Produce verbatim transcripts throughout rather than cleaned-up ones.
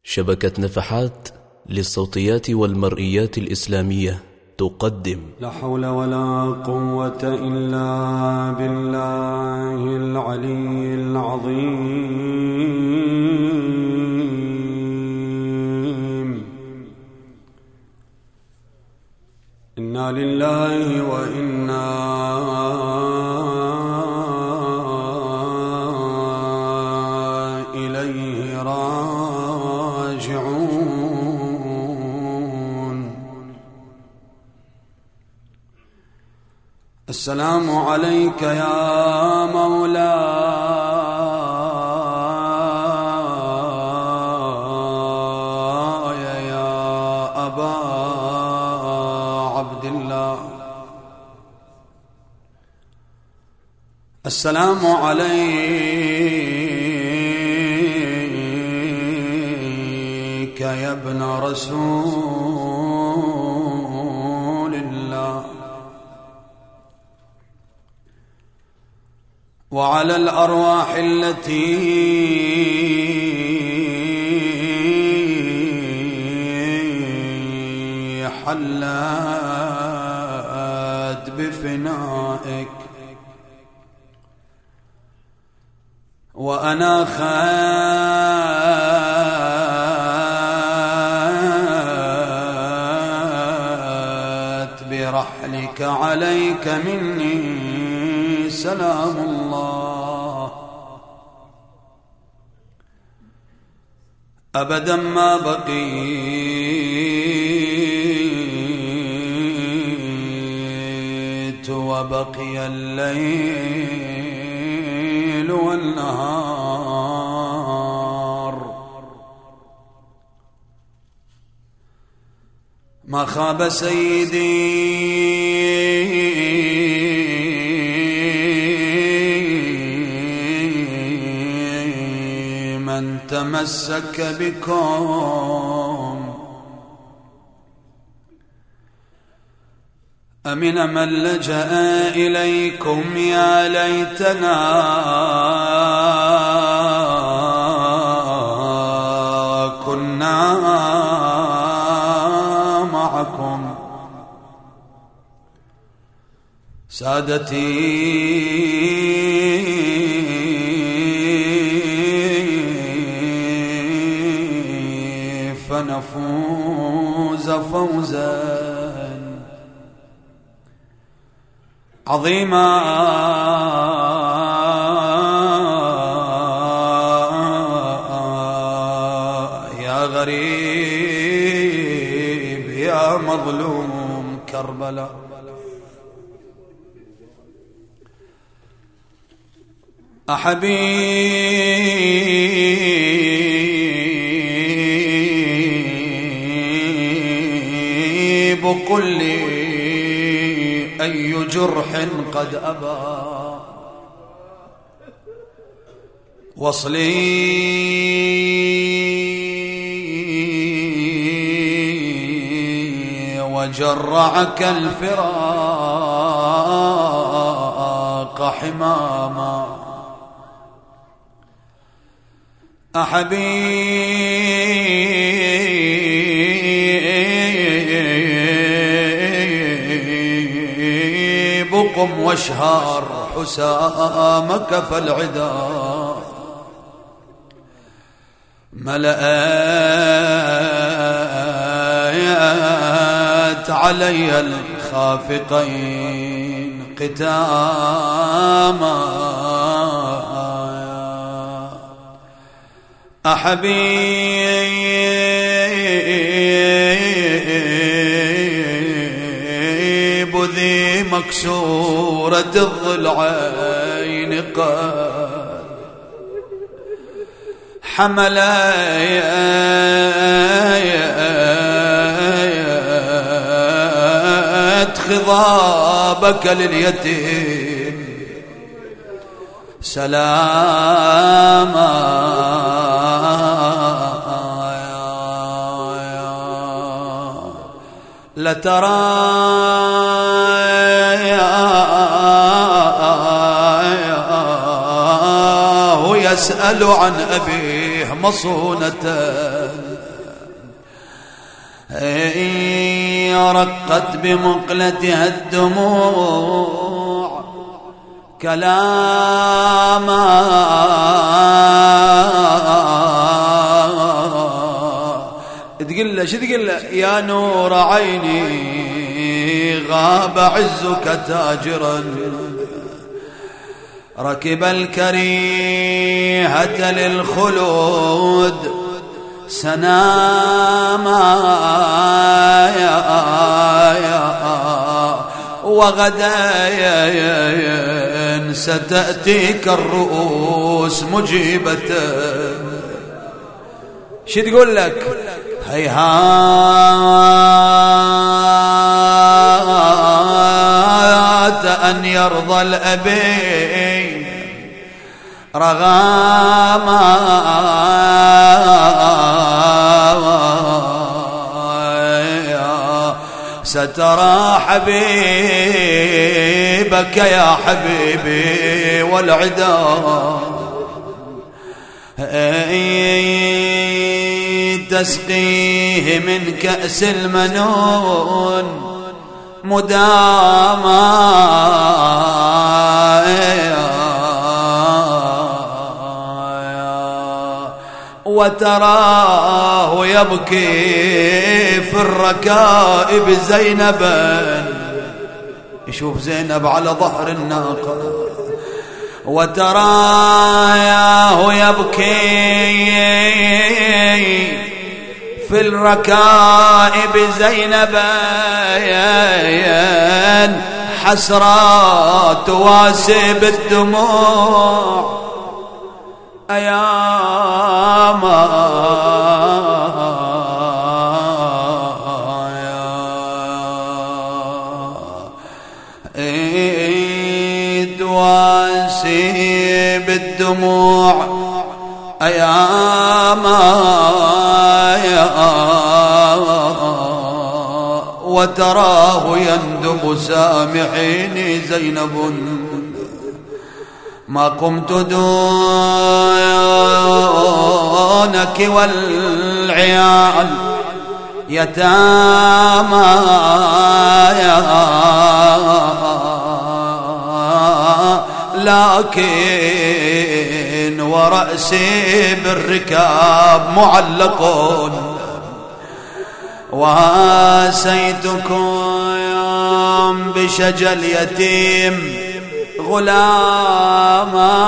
شبكة نفحات للصوتيات والمرئيات الإسلامية تقدم لا حول ولا قوة إلا بالله العلي العظيم. إنا لله وإنا إليه راجعون. السلام عليك يا مولاي يا أبا عبد الله. السلام عليك يا ابن رسول الله، وعلى الأرواح التي حلت بفنائك وأنا خات برحلك عليك مني سلام الله. أبدا ما بقيت وبقي الليل والنهار، ما خاب سيدي من تمسك بكم، أمن من لجأ إليكم. يا ليتنا كنا معكم سادتي، فنفوز فوزا عظيما. يا غريب يا مظلوم كربلاء، أحبيب قل لي أي جرح قد أبى وصلي وجرعك الفراق حماما. أحبيب قم واشهر حسامك فالعدا ملأت علي الخافقين قتاما. أحبيب ذي مكسورة الضلعين قد حملت خضابك لليتيم سلاما. لترى يسأل عن أبيه مصونة رقت بمقلتها الدموع كلاما تقول له شو تقول له يا نور عيني غاب عزك تاجرا ركب الكريهة للخلود سناما وغدا ستأتيك الرؤوس مجيبة شو تقول لك هيهات أن يرضى الأبي رغاما سترى حبيبك يا حبيبي والعدا تسقيه من كأس المنون مداما وتراه يبكي في الركائب زينبا يشوف زينب على ظهر الناقة وتراه يبكي في الركائب زينبا حسرات تواسي بالدموع أياما تواسي بالدموع أياما وتراه يندب سامحيني زينب ما قمت دونك والعيال يتامى لكن ورأسي بالركاب معلق واسيتكم بشجل يتيم غلاما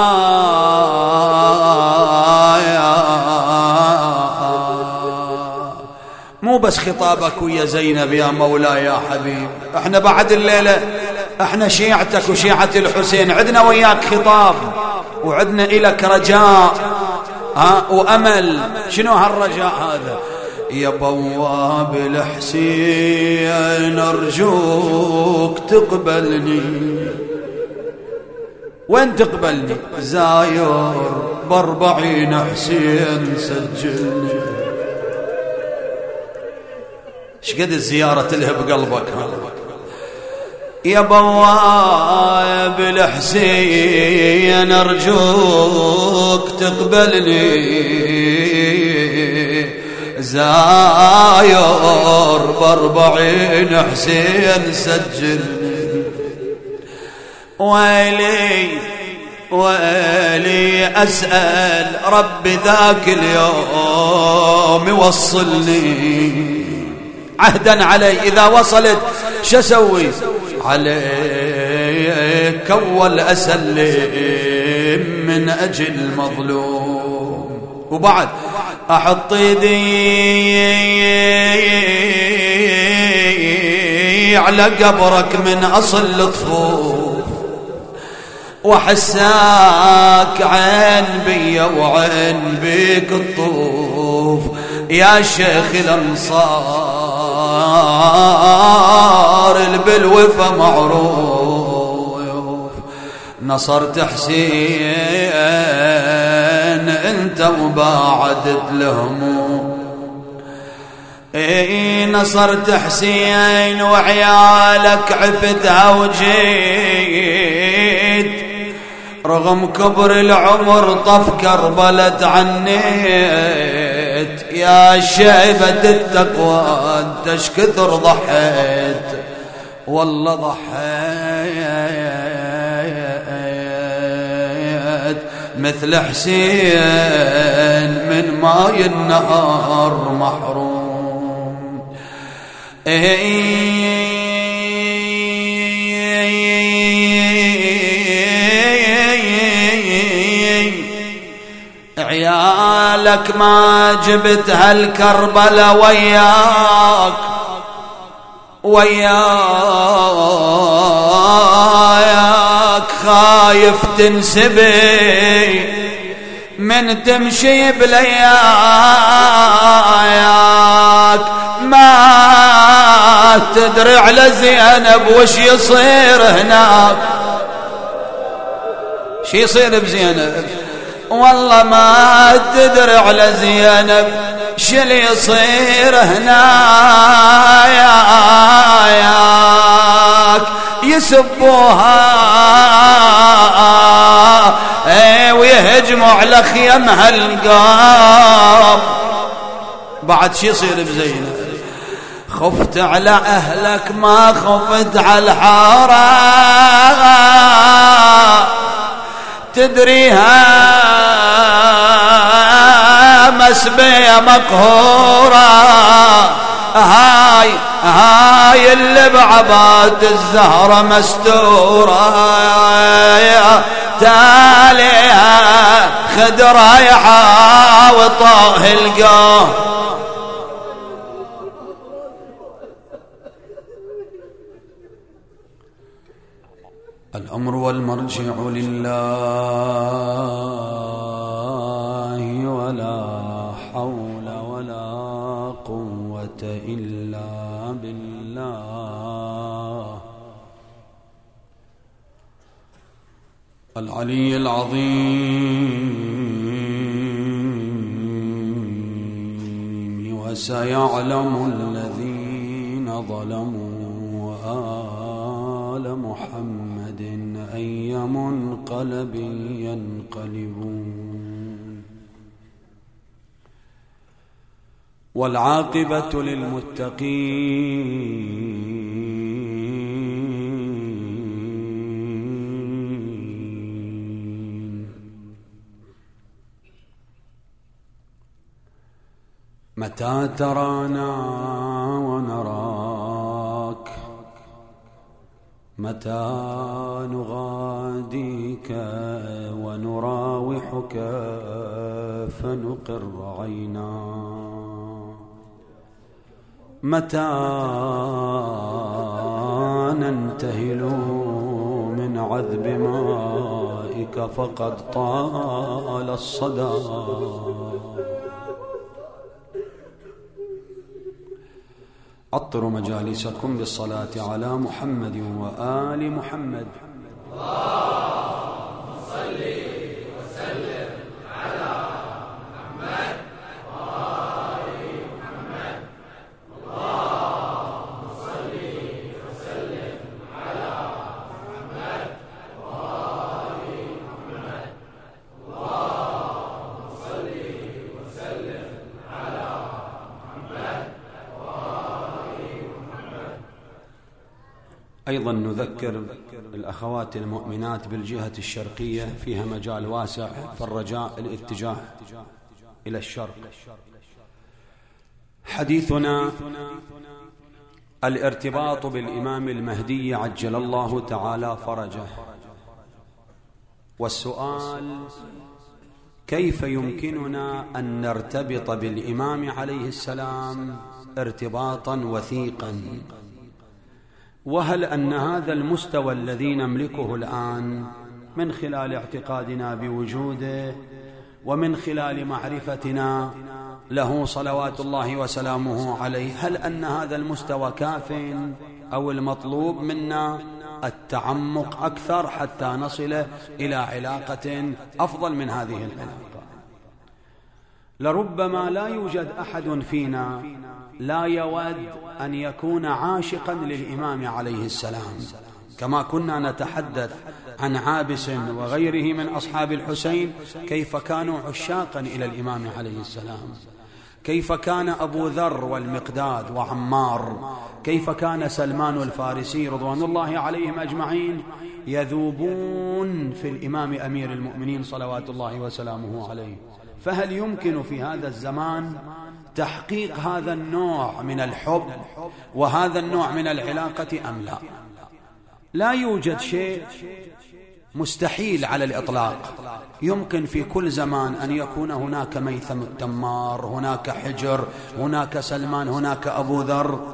مو بس خطابك ويا زينب يا مولاي يا حبيب، احنا بعد الليلة احنا شيعتك وشيعة الحسين عدنا وياك خطاب وعدنا إلك رجاء ها وأمل. شنو هالرجاء هذا؟ يا بواب الحسين أرجوك تقبلني. وين تقبلني؟ زاير باربعين حسين سجلني. شقد الزيارة تلهب قلبك هذا؟ يا بواب الحسين أرجوك تقبلني، زاير باربعين حسين سجلني. ويلي ويلي أسأل ربي ذاك اليوم يوصلني عهدا علي، إذا وصلت شو أسوي؟ عليك أول أسلم من أجل مظلوم، وبعد أحط يدي على قبرك من أصل لطفوف، وحساك عين بي وعين بيك الطوف. يا شيخ الأنصار بالوفا معروف، نصرت حسين انت وباعدت لهم. اي نصرت حسين وعيالك عفتها وجيت، رغم كبر العمر طف كربلة تعنيت يا شيبة التقوى انت اش كثر ضحيت والله ضحيت مثل حسين من ماي النهر محروم. عيالك ما جبت هالكربلة وياك وياك خايف تنسبي من تمشي بلياك ما تدري على زينب وش يصير هناك شي يصير بزينب والله ما تدري على زينب شل يصير هناك يسبوها اي ويهجموا على خيمها القام بعد شي يصير بزينب خفت على اهلك ما خفت على الحاره تدريها مسبية مقهورة هاي هاي اللي بعباد الزهرة مستورة تاليها خدرة يحاوطه القاه الأمر والمرجع لله ولا حول ولا قوة إلا بالله العلي العظيم. وسيعلم الذين ظلموا آل محمد أي منقلب ينقلبون والعاقبة للمتقين. متى ترانا ونراك متى نغاديك ونراوحك فنقر عينا متى ننتهل من عذب مائك فقد طال الصدى عطروا مجالسكم بالصلاة على محمد وآل محمد. اللهم صل وسلم على محمد وآل محمد. اللهم صل وسلم على محمد وآل محمد. اللهم صل وسلم على محمد. أيضا نذكر الأخوات المؤمنات بالجهة الشرقية فيها مجال واسع فالرجاء الاتجاه إلى الشرق. حديثنا الارتباط بالإمام المهدي عجل الله تعالى فرجه، والسؤال كيف يمكننا أن نرتبط بالإمام عليه السلام ارتباطا وثيقا، وهل أن هذا المستوى الذي نملكه الآن من خلال اعتقادنا بوجوده ومن خلال معرفتنا له صلوات الله وسلامه عليه، هل أن هذا المستوى كاف أو المطلوب منا التعمق أكثر حتى نصل إلى علاقة أفضل من هذه العلاقة؟ لربما لا يوجد أحد فينا لا يود أن يكون عاشقا للإمام عليه السلام، كما كنا نتحدث عن عابس وغيره من أصحاب الحسين كيف كانوا عشاقا إلى الإمام عليه السلام، كيف كان أبو ذر والمقداد وعمار، كيف كان سلمان الفارسي رضوان الله عليهم أجمعين يذوبون في الإمام أمير المؤمنين صلوات الله وسلامه عليه. فهل يمكن في هذا الزمان تحقيق هذا النوع من الحب وهذا النوع من العلاقة أم لا؟ لا يوجد شيء مستحيل على الإطلاق. يمكن في كل زمان أن يكون هناك ميثم التمار، هناك حجر، هناك سلمان، هناك أبو ذر،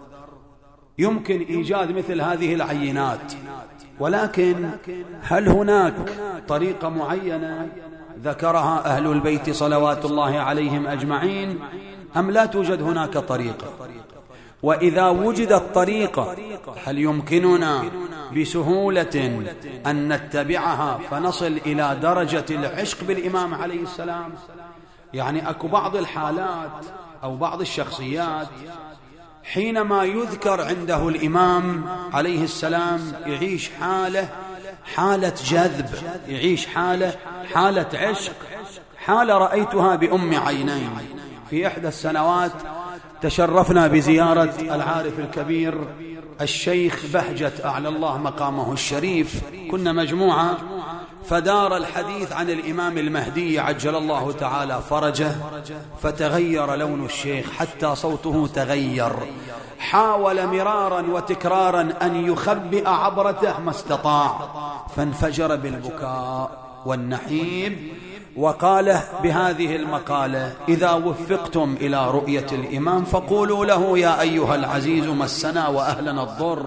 يمكن إيجاد مثل هذه العينات. ولكن هل هناك طريقة معينة ذكرها أهل البيت صلوات الله عليهم أجمعين أم لا توجد هناك طريقة؟ وإذا وجدت طريقة هل يمكننا بسهولة أن نتبعها فنصل إلى درجة العشق بالإمام عليه السلام؟ يعني أكو بعض الحالات أو بعض الشخصيات حينما يذكر عنده الإمام عليه السلام يعيش حالة حالة جذب، يعيش حالة حالة عشق، حالة رأيتها بأم عينين. في إحدى السنوات تشرفنا بزيارة العارف الكبير الشيخ بهجة أعلى الله مقامه الشريف، كنا مجموعة، فدار الحديث عن الإمام المهدي عجل الله تعالى فرجه، فتغير لون الشيخ حتى صوته تغير، حاول مرارا وتكرارا أن يخبئ عبرته ما استطاع، فانفجر بالبكاء والنحيب وقال بهذه المقالة: إذا وفقتم إلى رؤية الإمام فقولوا له: يا أيها العزيز مسنا وأهلنا الضر.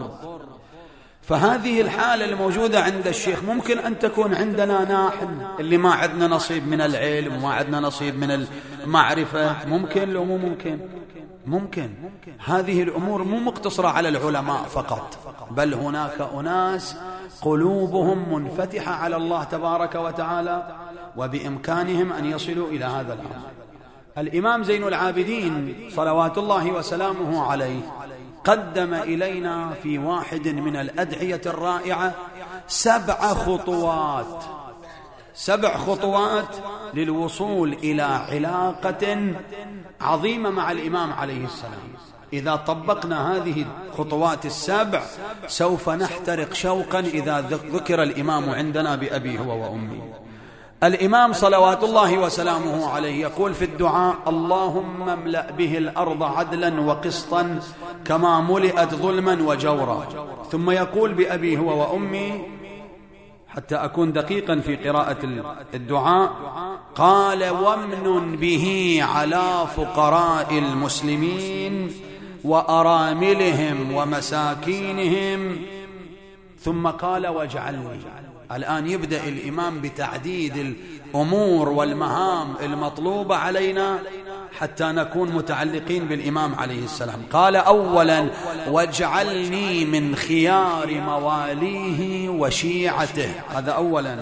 فهذه الحالة الموجودة عند الشيخ ممكن أن تكون عندنا نحن اللي ما عندنا نصيب من العلم وما عندنا نصيب من المعرفة. ممكن لو مو ممكن ممكن هذه الأمور مو مقتصرة على العلماء فقط، بل هناك أناس قلوبهم منفتحة على الله تبارك وتعالى وبإمكانهم أن يصلوا إلى هذا الأمر. الإمام زين العابدين صلوات الله وسلامه عليه قدم إلينا في واحد من الأدعية الرائعة سبع خطوات سبع خطوات للوصول إلى علاقة عظيمة مع الإمام عليه السلام. إذا طبقنا هذه الخطوات السبع سوف نحترق شوقا إذا ذكر الإمام عندنا بأبيه هو وأمي. الإمام صلوات الله وسلامه عليه يقول في الدعاء: اللهم املأ به الأرض عدلا وقسطا كما ملئت ظلما وجورا. ثم يقول بأبي هو وأمي حتى أكون دقيقا في قراءة الدعاء، قال: وامنن به على فقراء المسلمين وأراملهم ومساكينهم. ثم قال: واجعلني. الآن يبدأ الإمام بتعديد الأمور والمهام المطلوبة علينا حتى نكون متعلقين بالإمام عليه السلام. قال: أولا: واجعلني من خيار مواليه وشيعته، هذا أولا،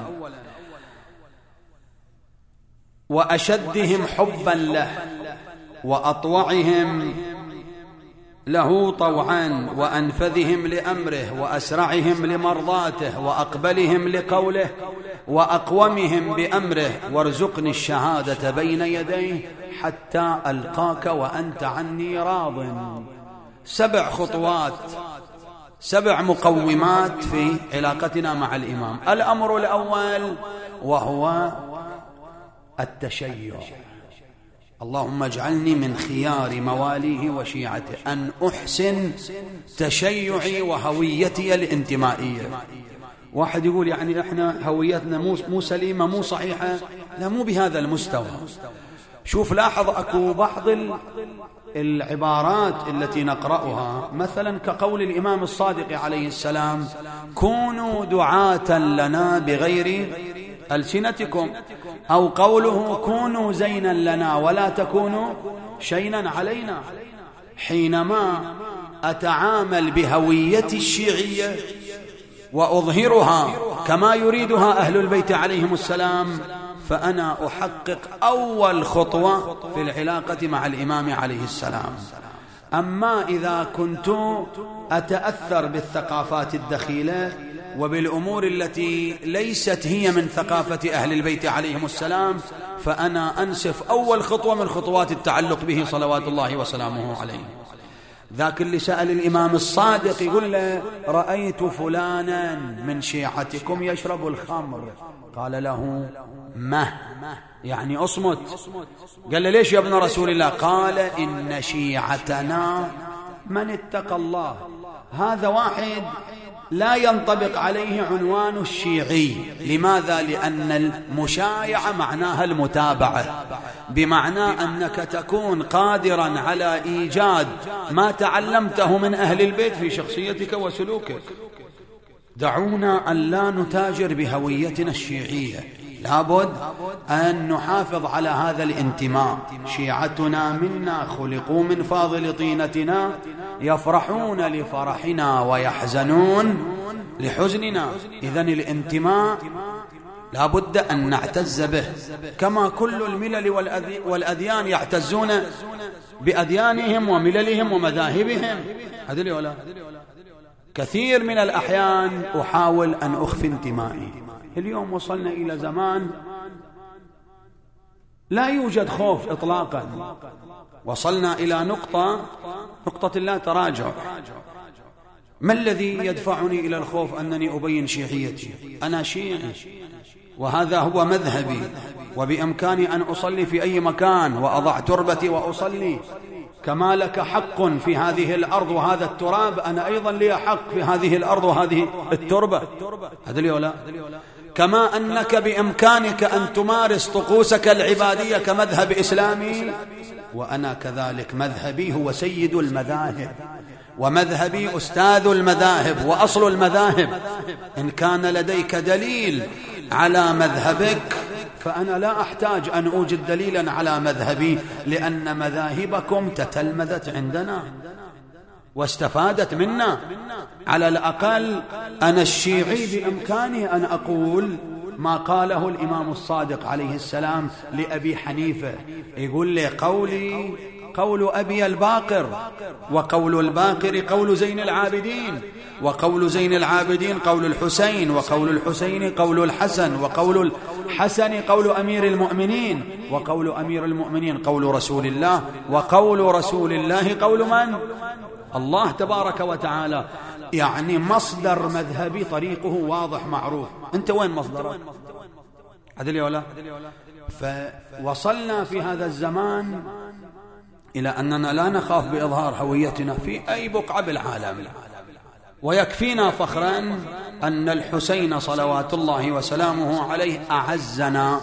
وأشدهم حبا له وأطوعهم له طوعا وأنفذهم لأمره وأسرعهم لمرضاته وأقبلهم لقوله وأقومهم بأمره، وارزقني الشهادة بين يديه حتى ألقاك وأنت عني راض. سبع خطوات، سبع مقومات في علاقتنا مع الإمام. الأمر الأول وهو التشيع. اللهم اجعلني من خيار مواليه وشيعته، أن أحسن تشيعي وهويتي الانتمائية. واحد يقول يعني إحنا هويتنا مو, مو سليمة مو صحيحة، لا مو بهذا المستوى. شوف لاحظ أكو بعض العبارات التي نقرأها مثلا كقول الإمام الصادق عليه السلام: كونوا دعاة لنا بغير ألسنتكم، أو قوله: كونوا زينا لنا ولا تكونوا شينا علينا. حينما أتعامل بهويتي الشيعية وأظهرها كما يريدها أهل البيت عليهم السلام، فأنا أحقق أول خطوة في العلاقة مع الإمام عليه السلام. أما إذا كنت أتأثر بالثقافات الدخيلة وبالأمور التي ليست هي من ثقافة أهل البيت عليهم السلام، فأنا أنسف أول خطوة من خطوات التعلق به صلوات الله وسلامه عليه. ذاك اللي سأل الإمام الصادق يقول له: رأيت فلانا من شيعتكم يشرب الخمر. قال له: مه، يعني أصمت. قال له: ليش يا ابن رسول الله؟ قال: إن شيعتنا من اتقى الله. هذا واحد لا ينطبق عليه عنوان الشيعي. لماذا؟ لأن المشايعة معناها المتابعة، بمعنى أنك تكون قادرا على إيجاد ما تعلمته من أهل البيت في شخصيتك وسلوكك. دعونا أن لا نتاجر بهويتنا الشيعية، لابد أن نحافظ على هذا الانتماء. شيعتنا منا، خلقوا من فاضل طينتنا، يفرحون لفرحنا ويحزنون لحزننا. إذن الانتماء لابد أن نعتز به، كما كل الملل والأديان يعتزون بأديانهم ومللهم ومذاهبهم. هذا لي ولا كثير من الأحيان أحاول أن أخفي انتمائي. اليوم وصلنا إلى زمان لا يوجد خوف إطلاقا، وصلنا إلى نقطة نقطة لا تراجع. ما الذي يدفعني إلى الخوف؟ أنني أبين شيعيتي. أنا شيعي وهذا هو مذهبي، وبإمكاني أن أصلي في أي مكان وأضع تربتي وأصلي. كما لك حق في هذه الأرض وهذا التراب، أنا أيضا لي حق في هذه الأرض وهذه التربة. هذا لي ولا؟ كما أنك بإمكانك أن تمارس طقوسك العبادية كمذهب إسلامي، وأنا كذلك مذهبي هو سيد المذاهب، ومذهبي أستاذ المذاهب وأصل المذاهب. إن كان لديك دليل على مذهبك فأنا لا أحتاج أن أوجد دليلا على مذهبي، لأن مذاهبكم تتلمذت عندنا واستفادت منا. على الأقل أنا الشيعي بإمكاني أن أقول ما قاله الإمام الصادق عليه السلام لأبي حنيفة. يقول لي: قولي قول أبي الباقر، وقول الباقر قول زين العابدين، وقول زين العابدين قول الحسين، وقول الحسين قول الحسن، وقول الحسن قول أمير المؤمنين، وقول أمير المؤمنين قول رسول الله، وقول رسول الله قول من؟ الله تبارك وتعالى. يعني مصدر مذهبي طريقه واضح معروف. أنت وين مصدرك؟ عدل ولا؟ فوصلنا في هذا الزمان إلى أننا لا نخاف بإظهار هويتنا في أي بقعة بالعالم، ويكفينا فخرا أن الحسين صلوات الله وسلامه عليه أعزنا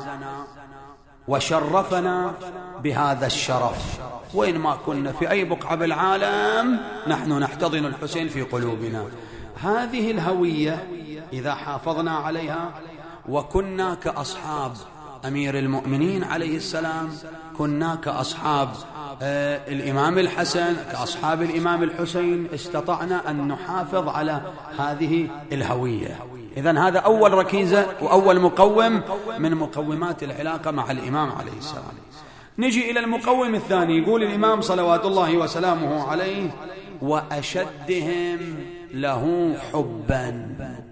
وشرفنا بهذا الشرف. وين ما كنا في أي بقعة بالعالم نحن نحتضن الحسين في قلوبنا. هذه الهوية إذا حافظنا عليها وكنا كأصحاب أمير المؤمنين عليه السلام، كنا كأصحاب آه الإمام الحسن، كأصحاب الإمام الحسين، استطعنا أن نحافظ على هذه الهوية. إذن هذا أول ركيزة وأول مقوم من مقومات العلاقة مع الإمام عليه السلام. نجي إلى المقوم الثاني. يقول الإمام صلوات الله وسلامه عليه: وأشدهم له حبا.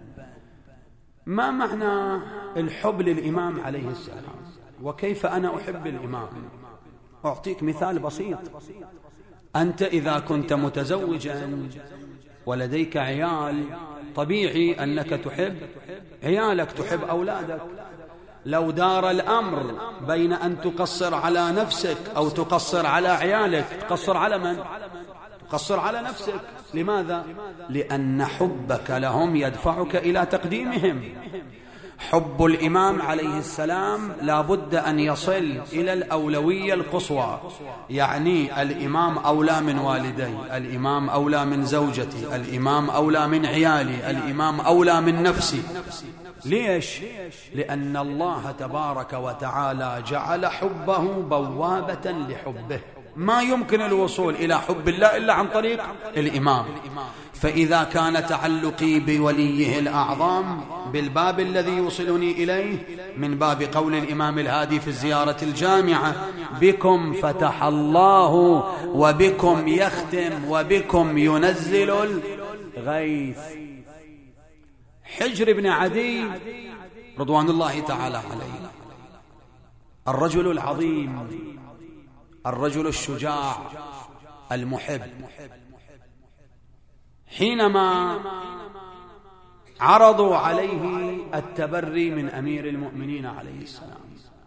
ما معنى الحب للإمام عليه السلام؟ وكيف أنا أحب الإمام؟ أعطيك مثال بسيط. أنت إذا كنت متزوجا ولديك عيال، طبيعي أنك تحب عيالك، تحب أولادك. لو دار الأمر بين أن تقصر على نفسك أو تقصر على عيالك، تقصر على من؟ تقصر على نفسك. لماذا؟ لأن حبك لهم يدفعك إلى تقديمهم. حب الإمام عليه السلام لا بد أن يصل إلى الأولوية القصوى. يعني الإمام أولى من والدي، الإمام أولى من زوجتي، الإمام أولى من عيالي، الإمام أولى من نفسي. ليش؟ لأن الله تبارك وتعالى جعل حبه بوابة لحبه. ما يمكن الوصول إلى حب الله إلا عن طريق الإمام. فإذا كان تعلقي بوليه الأعظم بالباب الذي يوصلني إليه، من باب قول الإمام الهادي في الزيارة الجامعة: بكم فتح الله وبكم يختم وبكم ينزل الغيث. حجر بن عدي رضوان الله تعالى عليه، الرجل العظيم، الرجل الشجاع المحب، حينما عرضوا عليه التبري من أمير المؤمنين عليه السلام،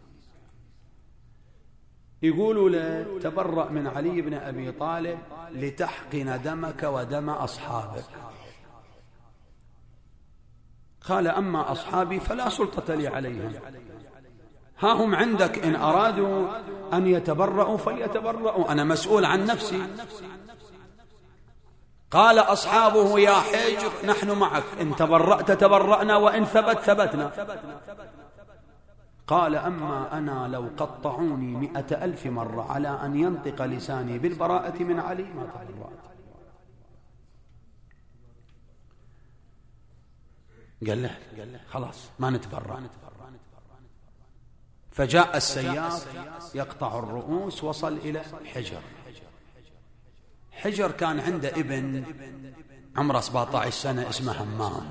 يقولوا له تبرأ من علي بن أبي طالب لتحقن دمك ودم أصحابك. قال أما أصحابي فلا سلطة لي عليهم، ها هم عندك، إن أرادوا أن يتبرأوا فليتبرأوا، أنا مسؤول عن نفسي. قال أصحابه يا حجر نحن معك، إن تبرأت تبرأنا وإن ثبت ثبتنا. قال أما أنا لو قطعوني مئة ألف مرة على أن ينطق لساني بالبراءة من علي ما تبرأت. قال له خلاص ما نتبرأ. فجاء السياف يقطع الرؤوس، وصل إلى حجر. حجر كان عنده ابن عمره سبعة عشر سنة اسمه همام.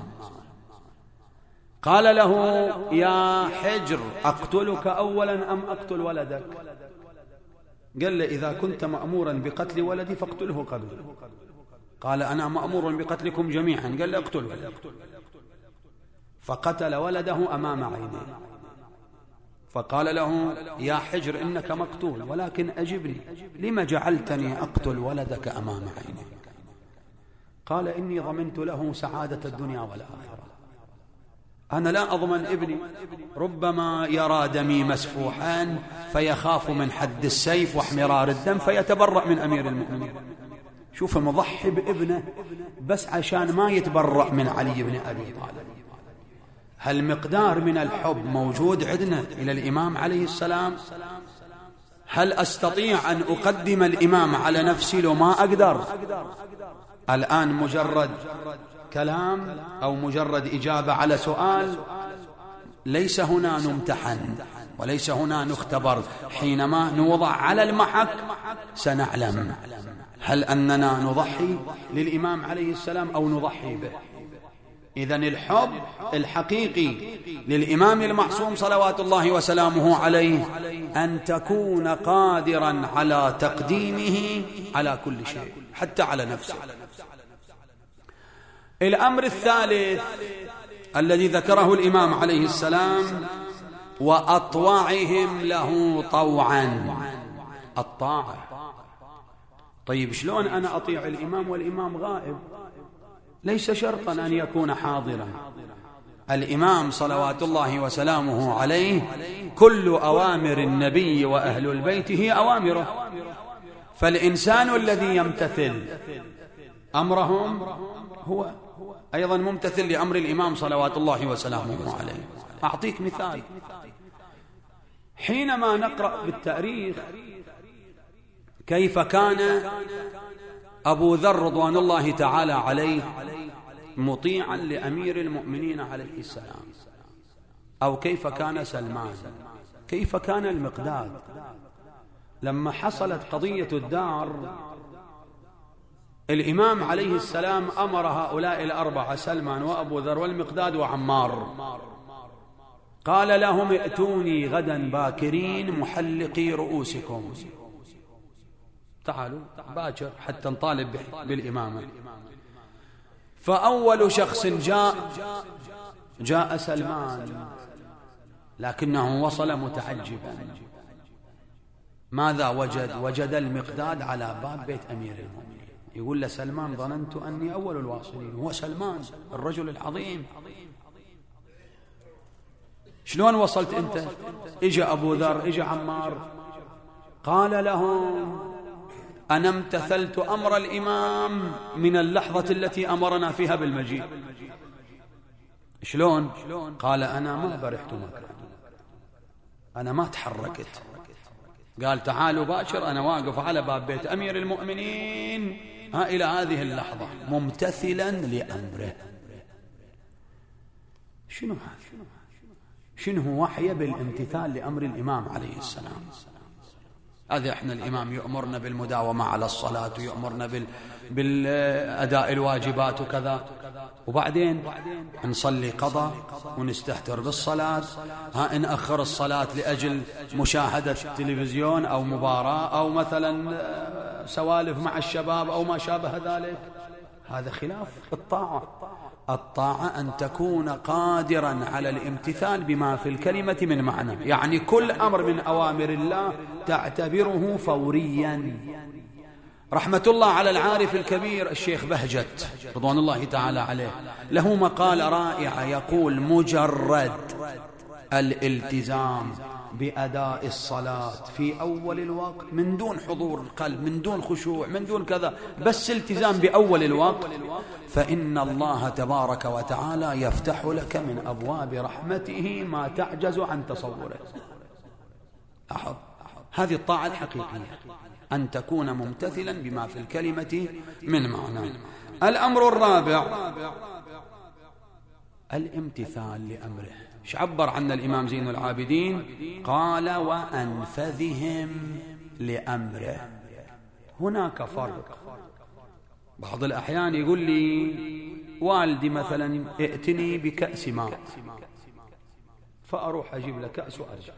قال له يا حجر أقتلك أولا أم أقتل ولدك؟ قال له إذا كنت مأمورا بقتل ولدي فاقتله قبل. قال أنا مأمور بقتلكم جميعا. قال له اقتل ولدك. فقتل ولده أمام عينيه. فقال له يا حجر إنك مقتول، ولكن أجبني، لما جعلتني أقتل ولدك أمام عينيك؟ قال إني ضمنت له سعادة الدنيا والآخرة، أنا لا أضمن ابني، ربما يرى دمي مسفوحا فيخاف من حد السيف واحمرار الدم فيتبرأ من أمير المؤمنين. شوف مضحي بابنه بس عشان ما يتبرأ من علي بن أبي طالب. هالمقدار من الحب موجود عندنا إلى الإمام عليه السلام. هل أستطيع أن أقدم الإمام على نفسي؟ لو ما أقدر. الآن مجرد كلام أو مجرد إجابة على سؤال، ليس هنا نمتحن وليس هنا نختبر. حينما نوضع على المحك سنعلم هل أننا نضحي للإمام عليه السلام أو نضحي به. إذن الحب الحقيقي للإمام المعصوم صلوات الله وسلامه عليه أن تكون قادرا على تقديمه على كل شيء حتى على نفسه. الأمر الثالث الذي ذكره الإمام عليه السلام وأطوعهم له طوعا، الطاعة. طيب شلون أنا أطيع الإمام والإمام غائب؟ ليس شرطا أن يكون حاضرا. الإمام صلوات الله وسلامه عليه كل أوامر النبي وأهل البيت هي أوامره، فالإنسان الذي يمتثل أمرهم هو أيضا ممتثل لأمر الإمام صلوات الله وسلامه عليه. أعطيك مثال. حينما نقرأ بالتاريخ كيف كان أبو ذر رضوان الله تعالى عليه مطيعا لأمير المؤمنين عليه السلام، أو كيف كان سلمان، كيف كان المقداد لما حصلت قضية الدار، الإمام عليه السلام أمر هؤلاء الأربعة سلمان وأبو ذر والمقداد وعمار، قال لهم ائتوني غدا باكرين محلقي رؤوسكم، تعالوا باكر حتى نطالب بالإمامة. فأول شخص جاء جاء سلمان، لكنه وصل متعجبا. ماذا وجد؟ وجد المقداد على باب بيت أمير المؤمنين. يقول له سلمان ظننت أني أول الواصلين. هو سلمان الرجل العظيم، شلون وصلت أنت؟ إجا أبو ذر، إجا عمار، قال لهم أنا امتثلت أمر الإمام من اللحظة التي أمرنا فيها بالمجيء. شلون؟ قال أنا ما برحت مكان، أنا ما تحركت. قال تعالوا باشر، أنا واقف على باب بيت أمير المؤمنين ها إلى هذه اللحظة ممتثلا لأمره. شنو هذا؟ شنو وحي بالامتثال لأمر الإمام عليه السلام؟ هذا احنا الإمام يؤمرنا بالمداومة على الصلاة ويؤمرنا بال... بالأداء الواجبات وكذا، وبعدين نصلي قضاء ونستهتر بالصلاة، ها نأخر الصلاة لأجل مشاهدة تلفزيون أو مباراة أو مثلا سوالف مع الشباب أو ما شابه ذلك. هذا خلاف الطاعة. الطاعة أن تكون قادرا على الامتثال بما في الكلمة من معنى، يعني كل أمر من أوامر الله تعتبره فوريا. رحمة الله على العارف الكبير الشيخ بهجت رضوان الله تعالى عليه، له مقالة رائعة يقول: مجرد الالتزام بأداء الصلاة في أول الوقت من دون حضور القلب، من دون خشوع، من دون كذا، بس التزام بأول الوقت، فإن الله تبارك وتعالى يفتح لك من أبواب رحمته ما تعجز عن تصوره. أحب هذه الطاعة الحقيقية، أن تكون ممتثلا بما في الكلمة من معنى. الأمر الرابع الامتثال لأمره. ايش عبر عنا الإمام زين العابدين؟ قال: وأنفذهم لأمره. هناك فرق. بعض الأحيان يقول لي والدي مثلا: ائتني بكأس ماء، فأروح أجيب له كأس وأرجع.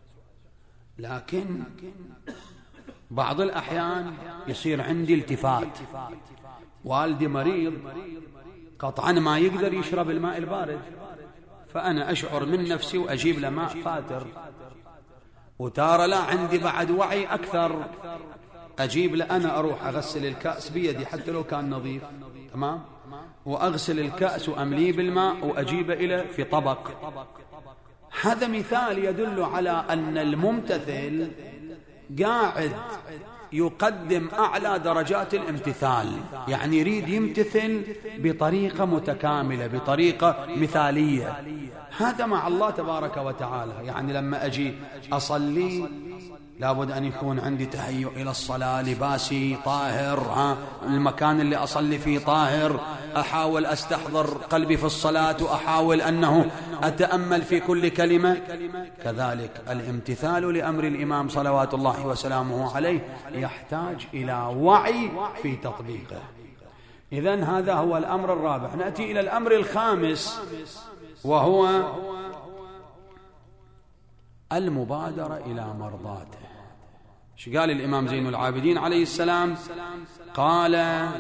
لكن بعض الأحيان يصير عندي التفات، والدي مريض قطعا ما يقدر يشرب الماء البارد، فأنا أشعر من نفسي وأجيب له ماء فاتر. وتارى لا عندي بعد وعي أكثر، أجيب له أنا أروح أغسل الكأس بيدي حتى لو كان نظيف، تمام، وأغسل الكأس وأمليه بالماء وأجيبه إلى في طبق. هذا مثال يدل على أن الممتثل قاعد يقدم أعلى درجات الامتثال، يعني يريد يمتثل بطريقة متكاملة، بطريقة مثالية. هذا مع الله تبارك وتعالى. يعني لما أجي أصلي لابد أن يكون عندي تهيؤ إلى الصلاة، لباسي طاهر، ها المكان اللي أصلي فيه طاهر، أحاول أستحضر قلبي في الصلاة وأحاول أنه أتأمل في كل كلمة. كذلك الامتثال لأمر الإمام صلوات الله وسلامه عليه يحتاج إلى وعي في تطبيقه. إذن هذا هو الأمر الرابع. نأتي إلى الأمر الخامس، وهو المبادرة إلى مرضاته. ايش قال الإمام زين العابدين عليه السلام؟ قال: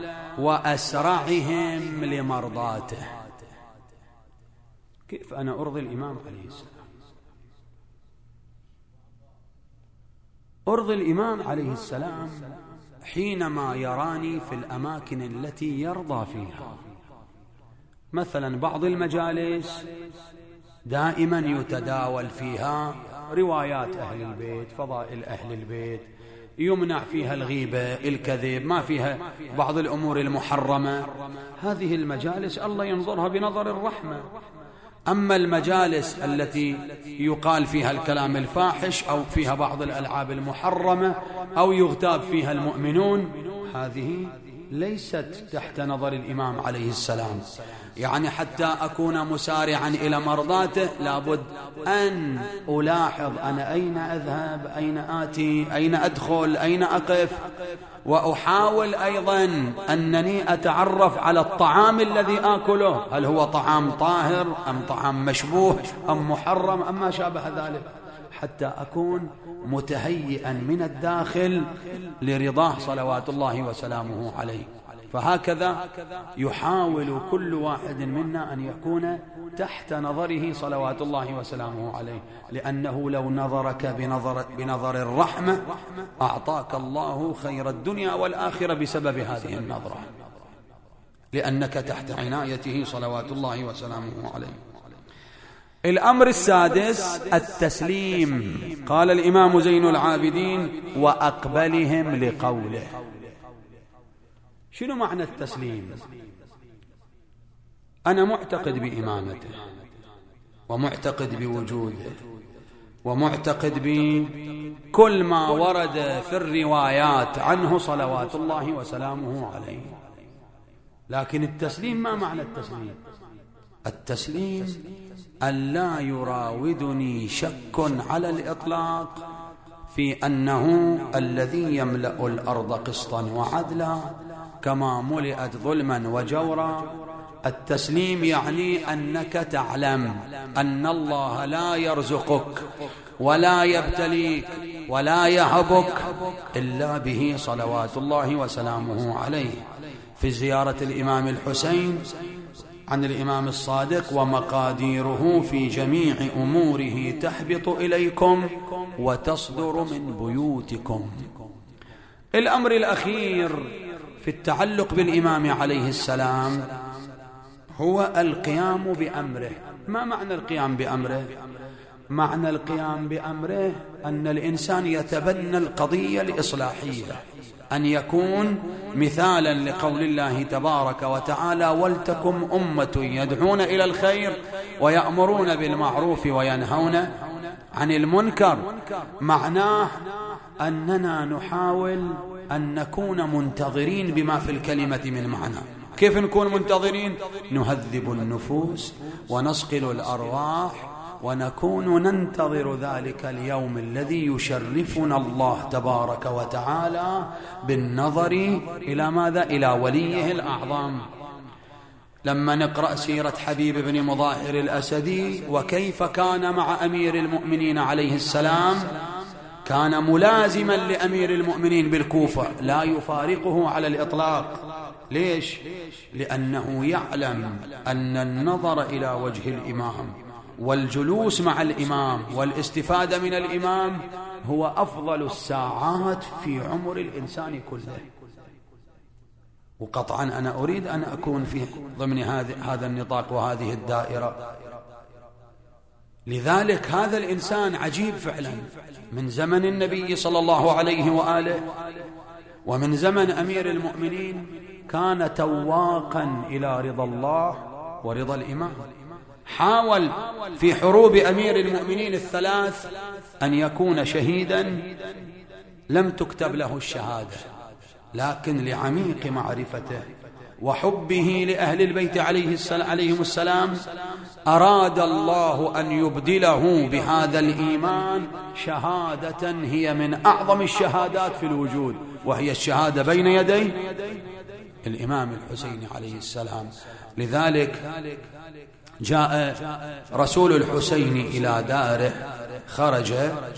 وأسرعهم لمرضاته. كيف أنا أرضي الإمام عليه السلام؟ أرضي الإمام عليه السلام حينما يراني في الأماكن التي يرضى فيها. مثلا بعض المجالس دائما يتداول فيها روايات أهل البيت، فضائل أهل البيت، يمنع فيها الغيبة، الكذب، ما فيها بعض الأمور المحرمة. هذه المجالس الله ينظرها بنظر الرحمة. أما المجالس التي يقال فيها الكلام الفاحش أو فيها بعض الألعاب المحرمة أو يغتاب فيها المؤمنون، هذه ليست تحت نظر الإمام عليه السلام. يعني حتى أكون مسارعا إلى مرضاته لابد أن ألاحظ أنا أين أذهب، أين آتي، أين أدخل، أين أقف، وأحاول أيضا أنني أتعرف على الطعام الذي آكله، هل هو طعام طاهر أم طعام مشبوه أم محرم أم ما شابه ذلك، حتى أكون متهيئا من الداخل لرضاه صلوات الله وسلامه عليه. فهكذا يحاول كل واحد منا أن يكون تحت نظره صلوات الله وسلامه عليه، لأنه لو نظرك بنظر, بنظر الرحمة أعطاك الله خير الدنيا والآخرة بسبب هذه النظرة، لأنك تحت عنايته صلوات الله وسلامه عليه. الأمر السادس التسليم. قال الإمام زين العابدين: وأقبلهم لقوله. شنو معنى التسليم؟ أنا معتقد بإمامته ومعتقد بوجوده ومعتقد بكل ما ورد في الروايات عنه صلوات الله وسلامه عليه، لكن التسليم ما معنى التسليم؟ التسليم أن لا يراودني شك على الإطلاق في أنه الذي يملأ الأرض قسطا وعدلا كما ملئت ظلما وجورا. التسليم يعني أنك تعلم أن الله لا يرزقك ولا يبتليك ولا يهبك إلا به صلوات الله وسلامه عليه. في زيارة الإمام الحسين عن الإمام الصادق: ومقاديره في جميع أموره تهبط إليكم وتصدر من بيوتكم. الأمر الأخير في التعلق بالإمام عليه السلام هو القيام بأمره. ما معنى القيام بأمره؟ معنى القيام بأمره أن الإنسان يتبنى القضية الإصلاحية، أن يكون مثالا لقول الله تبارك وتعالى: ولتكن أمة يدعون إلى الخير ويأمرون بالمعروف وينهون عن المنكر. معناه أننا نحاول أن نكون منتظرين بما في الكلمة من معنى. كيف نكون منتظرين؟ نهذب النفوس ونصقل الأرواح ونكون ننتظر ذلك اليوم الذي يشرفنا الله تبارك وتعالى بالنظر إلى ماذا؟ إلى وليه الأعظم. لما نقرأ سيرة حبيب بن مظاهر الأسدي وكيف كان مع أمير المؤمنين عليه السلام، كان ملازما لأمير المؤمنين بالكوفة، لا يفارقه على الإطلاق. ليش؟ لأنه يعلم أن النظر إلى وجه الإمام والجلوس مع الإمام والاستفادة من الإمام هو أفضل الساعات في عمر الإنسان كله. وقطعا أنا أريد أن أكون في ضمن هذا النطاق وهذه الدائرة. لذلك هذا الإنسان عجيب فعلا، من زمن النبي صلى الله عليه وآله ومن زمن أمير المؤمنين كان تواقا إلى رضا الله ورضا الإمام. حاول في حروب أمير المؤمنين الثلاث أن يكون شهيدا، لم تكتب له الشهادة، لكن لعميق معرفته وحبه لأهل البيت عليهم السلام أراد الله أن يبدله بهذا الإيمان شهادة هي من أعظم الشهادات في الوجود، وهي الشهادة بين يدي الإمام الحسين عليه السلام. لذلك جاء رسول الحسين إلى داره، خرج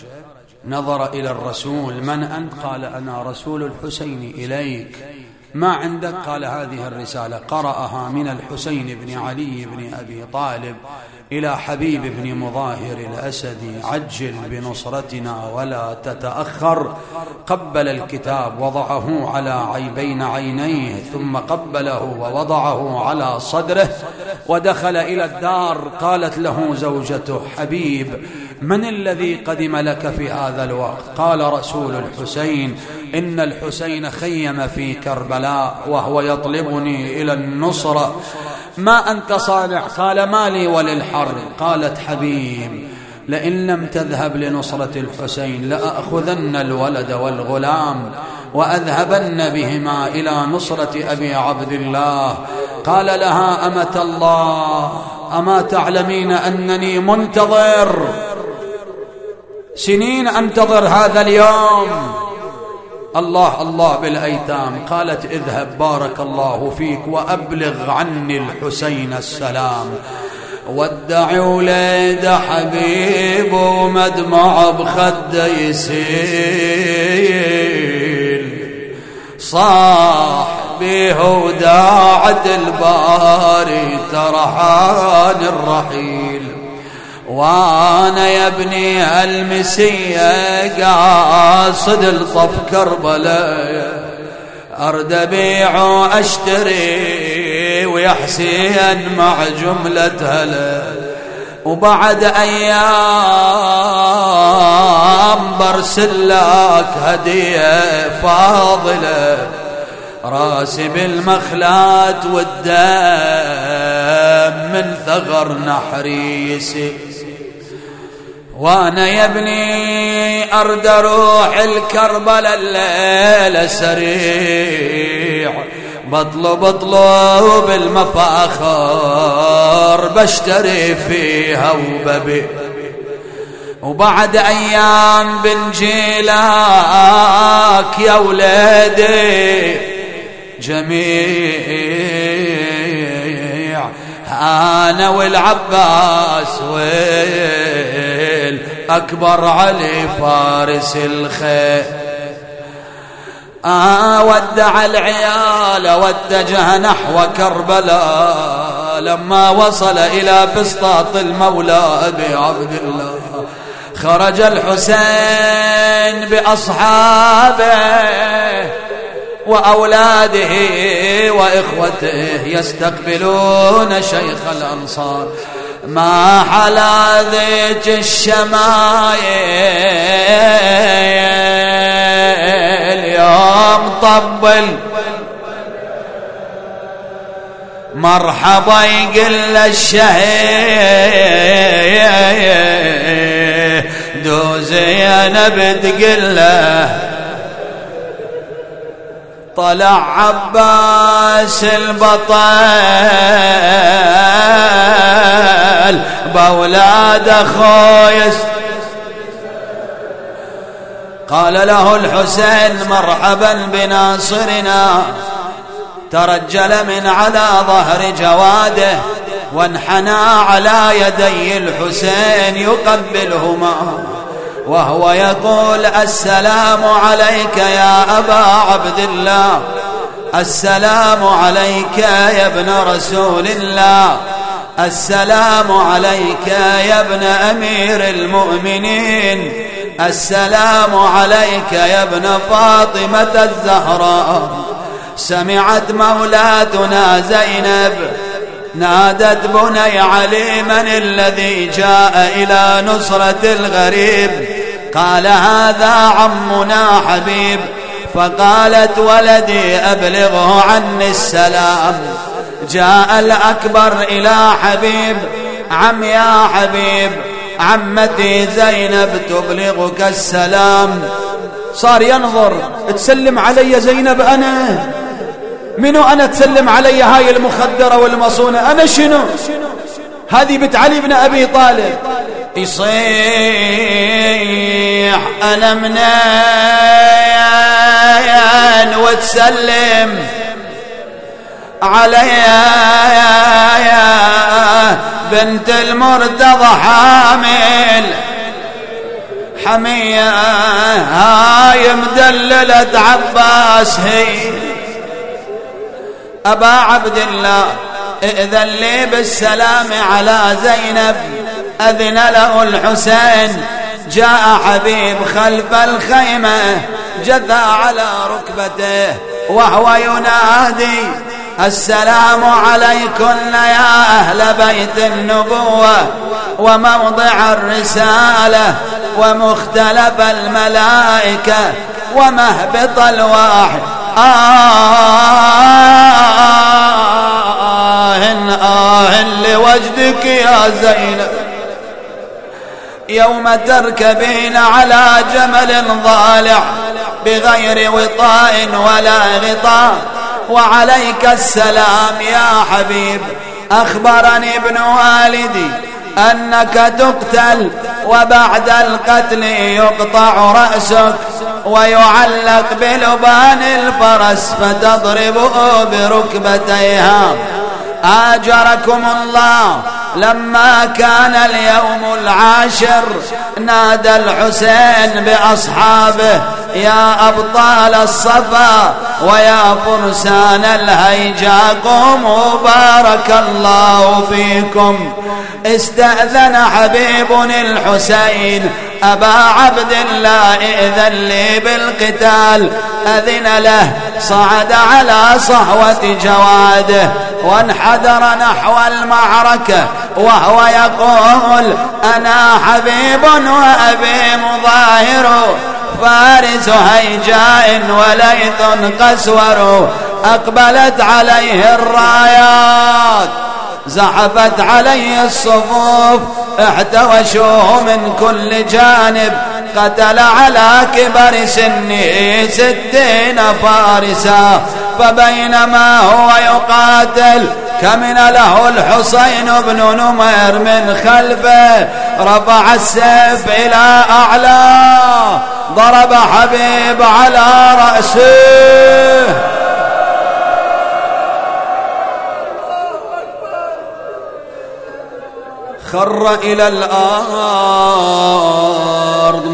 نظر إلى الرسول: من أنت؟ قال: أنا رسول الحسين إليك. ما عندك؟ قال: هذه الرسالة. قرأها من الحسين بن علي بن أبي طالب إلى حبيب بن مظاهر الأسدي: عجل بنصرتنا ولا تتأخر. قبل الكتاب وضعه على عيبين عينيه، ثم قبله ووضعه على صدره ودخل إلى الدار. قالت له زوجته: حبيب، من الذي قدم لك في هذا الوقت؟ قال: رسول الحسين. إن الحسين خيم في كربلاء وهو يطلبني إلى النصرة. ما أنت صانع؟ قال: ما لي وللحرب. قالت: حبيب، لئن لم تذهب لنصرة الحسين لأخذن الولد والغلام وأذهبن بهما إلى نصرة أبي عبد الله. قال لها: أمة الله، أما تعلمين أنني منتظر سنين، أنتظر هذا اليوم. الله الله بالأيتام. قالت: اذهب بارك الله فيك وأبلغ عني الحسين السلام. ودع وليد حبيب ومدمع بخده يسيل، صاح به وداعد الباري ترحان الرحيل. وانا يا ابني المسيه قاصد الطف كربلاء، ارد ابيع واشتري ويا حسين مع جمله هلا. وبعد ايام برسل لك هديه فاضله، راسي بالمخلات والدم من ثغر نحريسي. وانا يا ابني ارد اروح الكربلاء الليله سريع، بطلب اطلب المفاخر بشتري فيها وببي. وبعد أيام بنجيلك يا ولادي جميع، أنا والعباس والأكبر علي فارس الخير. آه ودع العيال واتجه نحو كربلاء، لما وصل إلى بسطاط المولى أبي عبد الله خرج الحسين بأصحابه وأولاده وإخوته يستقبلون شيخ الأنصار. ما حلا ذيك الشمايل يوم طبل مرحبا يقل الشهيد وزينب تقله. طلع عباس البطل بأولاد أخوي، قال له الحسين مرحبا بناصرنا. ترجل من على ظهر جواده وانحنى على يدي الحسين يقبلهما وهو يقول السلام عليك يا أبا عبد الله، السلام عليك يا ابن رسول الله، السلام عليك يا ابن أمير المؤمنين، السلام عليك يا ابن فاطمة الزهراء. سمعت مولاتنا زينب نادت بني علي من الذي جاء إلى نصرة الغريب؟ قال هذا عمنا حبيب. فقالت ولدي أبلغه عني السلام. جاء الأكبر إلى حبيب، عم يا حبيب عمتي زينب تبلغك السلام. صار ينظر، تسلم علي زينب أنا؟ منو أنا تسلم علي هاي المخدرة والمصونة؟ أنا شنو؟ هذه بنت علي بن أبي طالب. يصيح أنا منين وتسلم علي يا بنت المرتضى حامل حمية هاي مدللة عباس هي. أبا عبد الله ائذن لي بالسلام على زينب. أذن له الحسين. جاء حبيب خلف الخيمة جثى على ركبته وهو ينادي السلام عليكن يا أهل بيت النبوة وموضع الرسالة ومختلف الملائكة ومهبط الوحي. آهن آهن لوجدك يا زينب يوم تركبين على جمل ضالع بغير وطاء ولا غطاء. وعليك السلام يا حبيب. أخبرني ابن والدي أنك تقتل وبعد القتل يقطع رأسك ويعلق بلبان الفرس فتضربه بركبتيها. آجركم الله. لما كان اليوم العاشر نادى الحسين بأصحابه يا أبطال الصفا ويا فرسان الهيجا قوموا بارك الله فيكم. استأذن حبيب الحسين أبا عبد الله ائذن لي بالقتال. أذن له. صعد على صهوة جواده وانحدر نحو المعركة وهو يقول أنا حبيب وأبي مظاهر فارس هيجاء وليث قسور. أقبلت عليه الرايات زحفت عليه الصفوف احتوشوه من كل جانب. قتل على كبر سنه ستين فارسا. فبينما هو يقاتل كمن له الحسين بن نمير من خلفه رفع السيف إلى أعلى ضرب حبيب على رأسه خر إلى الأرض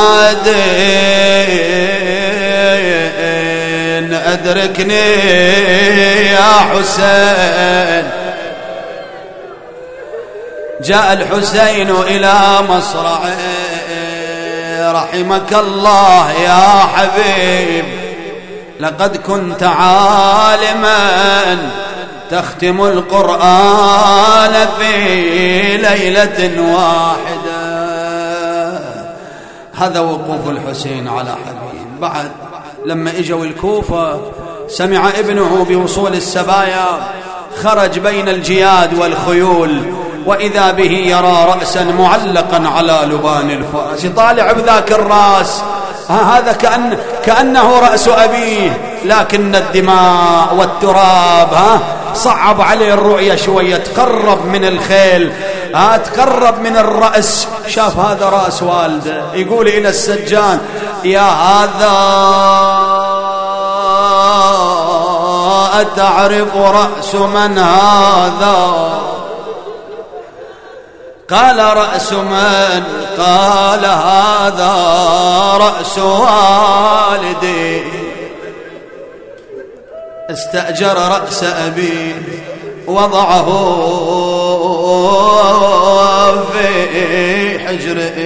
منادين أدركني يا حسين. جاء الحسين إلى مصرعه رحمك الله يا حبيب لقد كنت عالما تختم القرآن في ليلة واحدة. هذا وقوف الحسين على حبيب. بعد لما اجوا الكوفة سمع ابنه بوصول السبايا خرج بين الجياد والخيول وإذا به يرى رأسا معلقا على لبان الفرس طالع بذاك الرأس. هذا كأن كأنه رأس أبيه لكن الدماء والتراب ها صعب عليه الرؤية شوية. تقرب من الخيل ها تقرب من الرأس شاف هذا رأس والده. يقول إلى السجان يا هذا أتعرف رأس من هذا؟ قال رأس من؟ قال هذا رأس والدي استأجر رأس أبي وضعه في حجره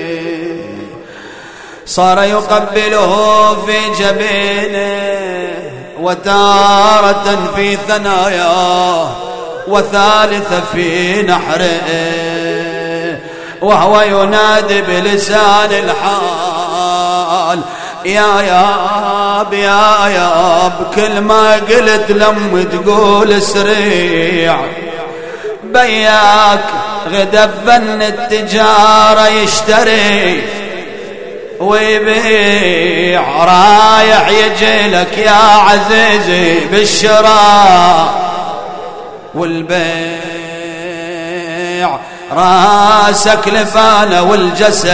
صار يقبله في جبينه وتارة في ثناياه وثالثة في نحره وهو ينادي بلسان الحال يا ياب يا ياب كل ما قلت لم تقول سريع بياك غدا فن التجارة يشتري ويبيع رايح يجيلك يا عزيزي بالشراء والبيع راسك لفانة والجسد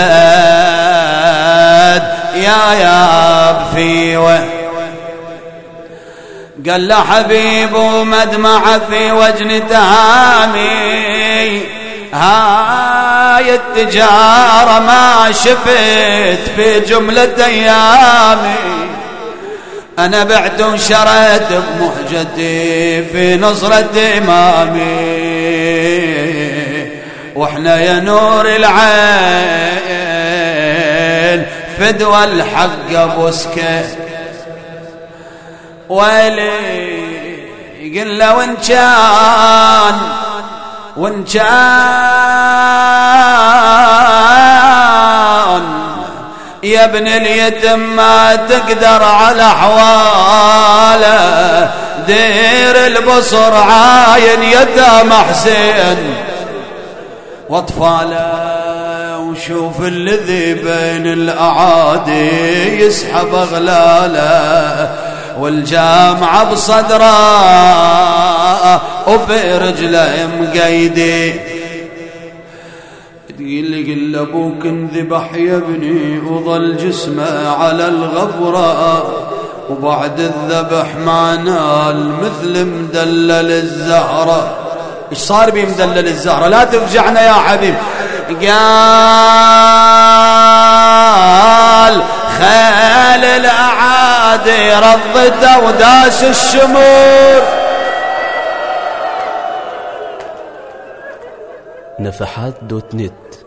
يا ياب فيه. قال له حبيبه مدمع في وجن تهامي هاي التجارة ما شفت في جملة أيامي أنا بعت وشريت بمهجتي في نصرة إمامي وإحنا يا نور العين فدوى الحق بوسكه ويلي يقول له وإن كان وإن كان يا ابن اليتم ما تقدر على حواله دير البصر عاين يتام حسين واطفاله وشوف الذي بين الاعادي يسحب اغلاله والجامعة بصدره وفي رجله مقيدي تقول لي قل ابوك انذبح يا ابني وظل جسمه على الغبرة وبعد الذبح ما نال مثل مدلل الزهرة. ايش صار بي مدلل الزهرة؟ لا تفجعنا يا حبيب. قال خيل الاعادي رضته وداس الشمور. نفحات دوت نت